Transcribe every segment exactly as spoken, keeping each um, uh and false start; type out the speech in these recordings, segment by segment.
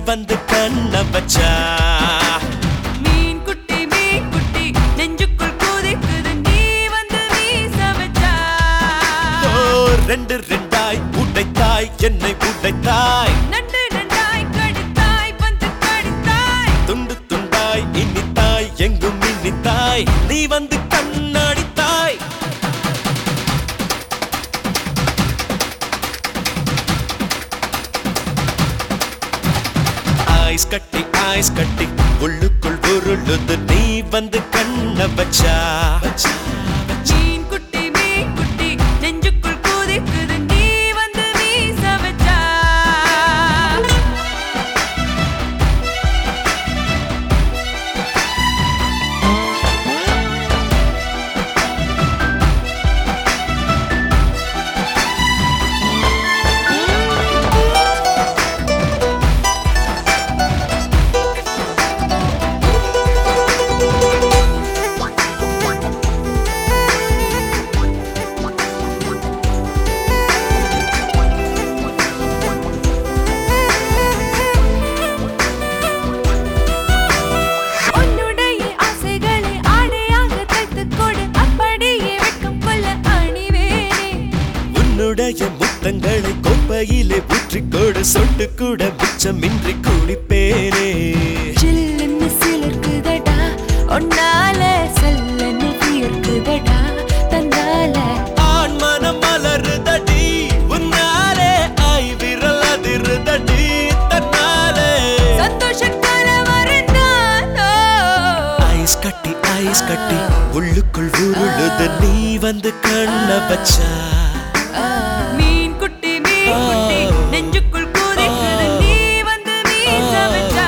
வந்து கண்ண வச்சா மீன் குட்டி மீன் குட்டி நெஞ்சுக்குள் குதிக்குது நீ வந்து வீச வச்சா ரெண்டு ரெண்டாய் உடைத்தாய் என்னை உடைத்தாய் நண்டு நண்டாய் கடித்தாய் வந்து கடித்தாய் துண்டு துண்டாய் இனித்தாய் எங்கும் இனித்தாய் நீ வந்து கண்ணடித்தாய் ஐஸ் கட்டி ஐஸ் கட்டி உள்ளுக்குள் உருளுது நீ வந்து கண்ண வச்சா மீன் குட்டி மீன் குட்டி நெஞ்சுக்குள் குதிக்குது நீ வந்து வீச வச்சா முத்தங்களை கொப்பையிலே ஊற்றிக்கொடு சொட்டு கூட மிச்சமின்றி குளிப்பேனே சில்லுன்னு சிலிர்க்குதடா ஒன்னால சல்லன்னு வியர்க்குதடா தன்னால ஆண் மனம் மலருதடி உன்னாலே ஐ விரல் அதிருதடி தன்னாலே சந்தோஷ கலவரந்தானோ ஐஸ் கட்டி ஐஸ் கட்டி உள்ளுக்குள் உருளுது நீ வந்து கண்ண வச்சா மீன் குட்டி மீன் குட்டி நெஞ்சுக்குள் குதிக்குது நீ வந்து வீச வச்சா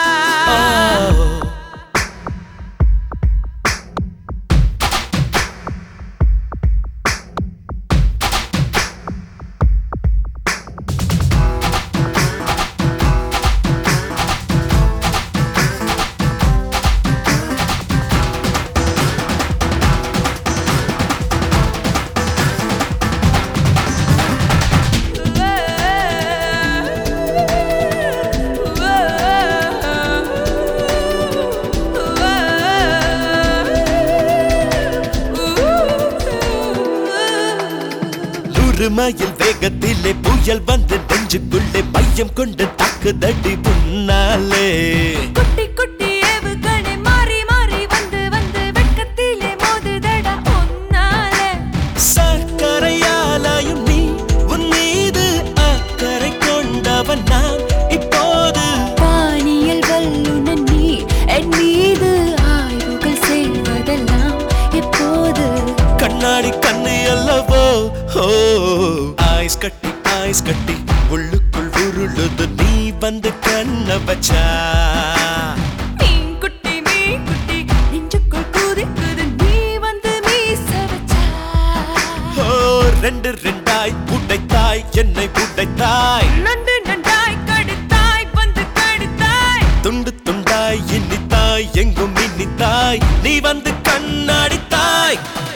மயில் வேகத்திலே புயல் வந்து நெஞ்சுக்குள்ளே மையம் கொண்டு தாக்குதடி புன்னாலே குட்டி குட்டி ஏவுகணை மாறி மாறி வந்து வந்து வெட்கத்திலே மோதுதடா ஒன்னாலே சர்க்கரையாலாயும் நீ உன் மீது அக்கறை கொண்டவன் நான் இப்போது பானியல் வல்லுனன் நீ என் மீது ஆய்வுகள் செய்வதெல்லாம் எப்போது கண்ணாடி கண்ணு அல்லவோ ஓ ஐஸ் கட்டி ஐஸ் கட்டி உள்ளுக்குள் உருளுது நீ வந்து கண்ண வச்சா மீன் குட்டி மீன் குட்டி நெஞ்சுக்குள் குதிக்குது நீ வந்து வீச வச்சா ரெண்டு ரெண்டாய் உடைத்தாய் என்னை உடைத்தாய் நண்டு நண்டாய் கடித்தாய் வந்து கடித்தாய் துண்டு துண்டாய் இனித்தாய் எங்கும் இனித்தாய் நீ வந்து கண்ணடித்தாய்